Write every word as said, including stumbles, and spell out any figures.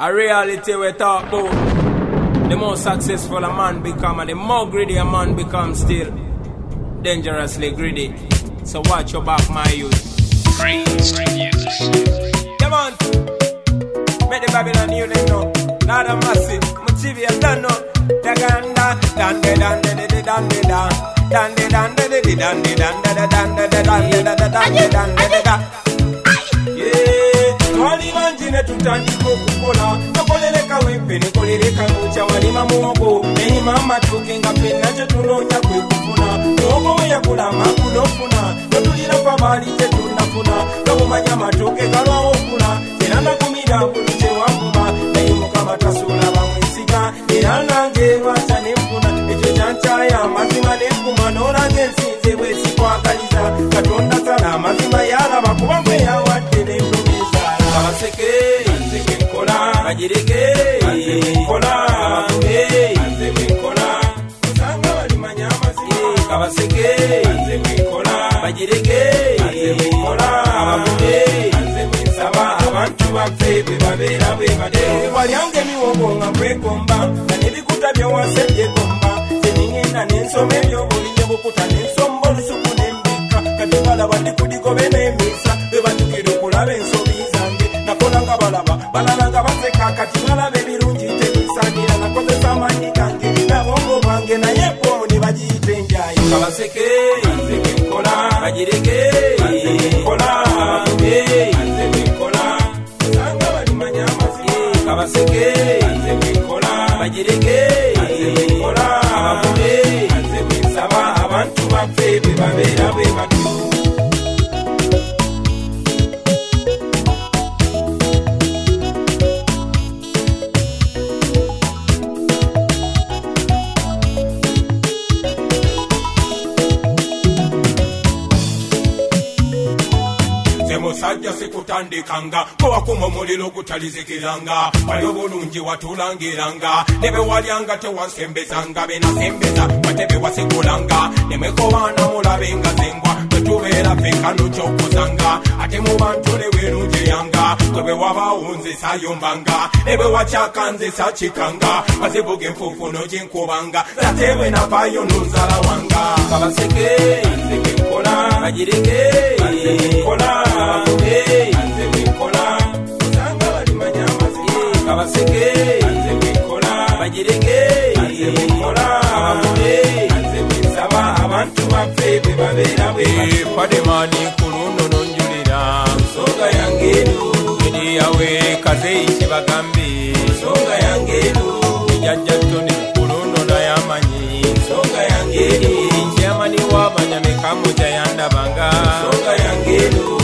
A reality we talk about. The more successful a man become and the more greedy a man becomes, still dangerously greedy. So watch your back, my youth. Praise to you. Come on. Make the Babylon unit know. Not a massive. Motivia done know. Daganda, dande, dande, dande, dande, dande, dande, dande, dande, dande, dande, dande, dande, dande, dande. Yeah, twali banjine tutandika okukola tokoleleka wempe nekoleleka mucha walima muogo neima matuke nga penna kye tunoonya kwe kufuna muogo we yakula makunofuna notulira pabali kye tunafuna tobumanya matuke galwawo okula era nakumira buli kye wavuma naye mukama tasula bamwesiga era nange lwata nenfuna ekyo kyankyaya amazima nenkuma n'olanga ensinze bwesikwagaliza katonda sala amazima yalaba kuba gwe yawadde nendumiza abaseke nze bwenkola bagireke nze bwenkola abavuge nze bwenkola osanga balimanya amazima abaseke nze bwenkola bagireke nze bwenkola abavuge nze bwensaba abantu baffe bwe babeera bwe bade walyange emiwogo nga kwegomba nga n'ebikuta byewase byegomba teningenda n'ensoma ebyobulinye bukuta n'ensomba olusuku n'embika kati balaba ndi kudigobe n'emisa bwe batukira okulaba ensobi zange nakola nga balaba balala nga baseka kati balaba ebirungi tebisanira nakozesa amaanyi gange nabongo bwange naye bomu ne bagiyita enjayi kabaseke nze bwenkola bagireke nze bwenkola abavuge nze bwenkola osanga balimanya amazima kabaseke nze bwenkola bagireke nze bwenkola abavuge nze bwensaba abantu baffe bwe babeera bwe batu. Musajja sikutandikanga kowakuma omuliro ogutalizikiranga wali obulungi watulangiranga ne bwe walyanga tewasembezanga benasembeza wate be wasigulanga ne mwekobaana mulabe nga zengwa tetubeera fenkano kyokuzanga ate mu bantu ne werunjeyanga gwe bwe wabaawo nze sayombanga ne bwe wakyaka nze sakikanga bazivuga enfuufuno gyenkubanga ate bwe navaayo nonzala wanga kabaseke nze bwenkola bagireke nze bwenkola abavuge nze bwenkola osanga balimanya amazima kabaseke nze bwenkola bagireke nze bwenkola abavuge nze bwensaba abantu baffe bwe babeera bwe pademani kuluno nonjulira nsonga yange eno eri yawe kazeyi kibagambe nsonga yange eno ejjajja ttone kuluno nayamanyi nsonga yange eno kyamani wabanyamekamu gyayandabanga nsonga yange eno